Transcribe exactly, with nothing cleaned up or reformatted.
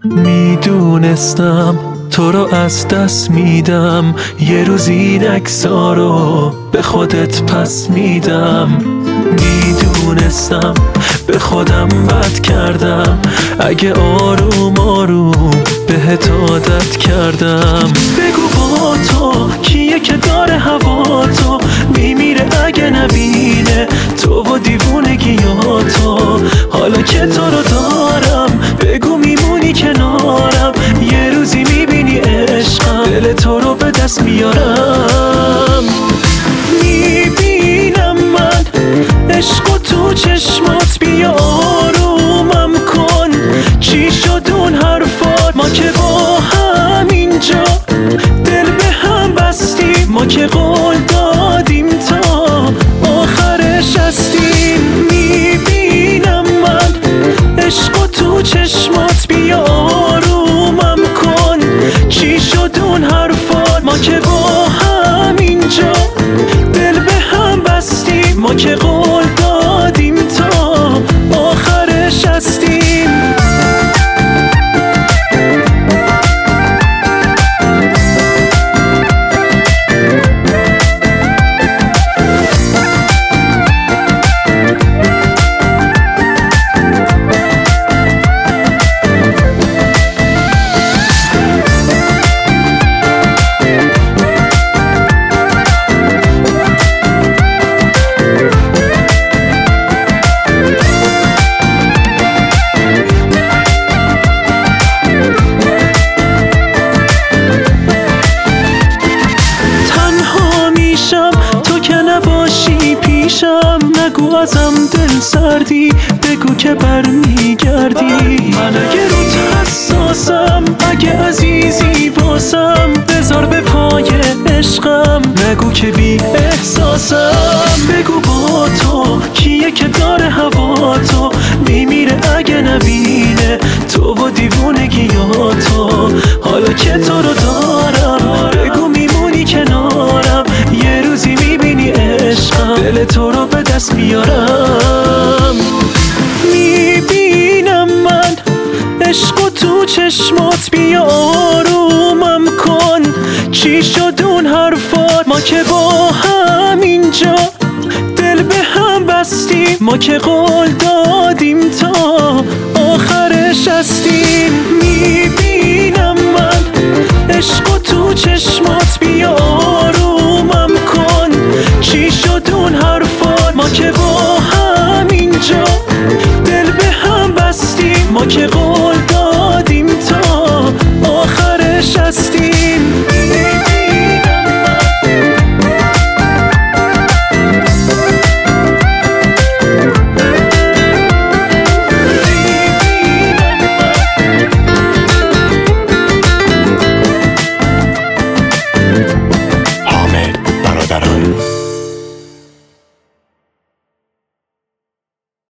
میدونستم تو رو از دست میدم، یه روز این عکس‌ها رو به خودت پس میدم. میدونستم به خودم بد کردم، اگه آروم آروم بهت عادت کردم. بگو با تو کیه که داره هوا تو میمیره اگه نبینه تو و دیوونگیاتو. حالا که تو رو دارم بگو میمونی کنارم، یه روزی میبینی عشقم دل تو رو به دست میارم. میبینم من عشق تو چشمات، بیا آرومم کن. چی شد اون حرفات؟ ما که با هم اینجا دل به هم بستیم، ما که قول دادیم تا آخرش هستیم. میبینم من عشق تو چشمات، بیا آرومم کن. چی شد اون حرفات؟ ما که با هم اینجا دل به هم بستیم، ما که قول دادیم تا آخرش هستیم. نگو ازم دل سردی، بگو که برمیگردی. من اگه روت حساسم، اگه عزیزی واسم، بذار به پای عشقم. نگو که بی احساسم، بگو با تو کیه که داره هوا تو میمیره اگه نبینه تو و دیوونگیاتو. حالا که تو رو دارم بگو میمونی کنارم، یه روزی میبینی عشقم دل تو رو به دست میارم. میبینم من عشق تو چشمات، بیا آرومم کن. چی شد اون حرفات؟ ما که با هم اینجا دل به هم بستیم، ما که قول دادیم تا آخرش هستیم. میبینم من عشق تو چشمات، بیا آرومم کن. چی شد اون حرفات؟ ما که با هم اینجا دل به هم بستیم، ما که قول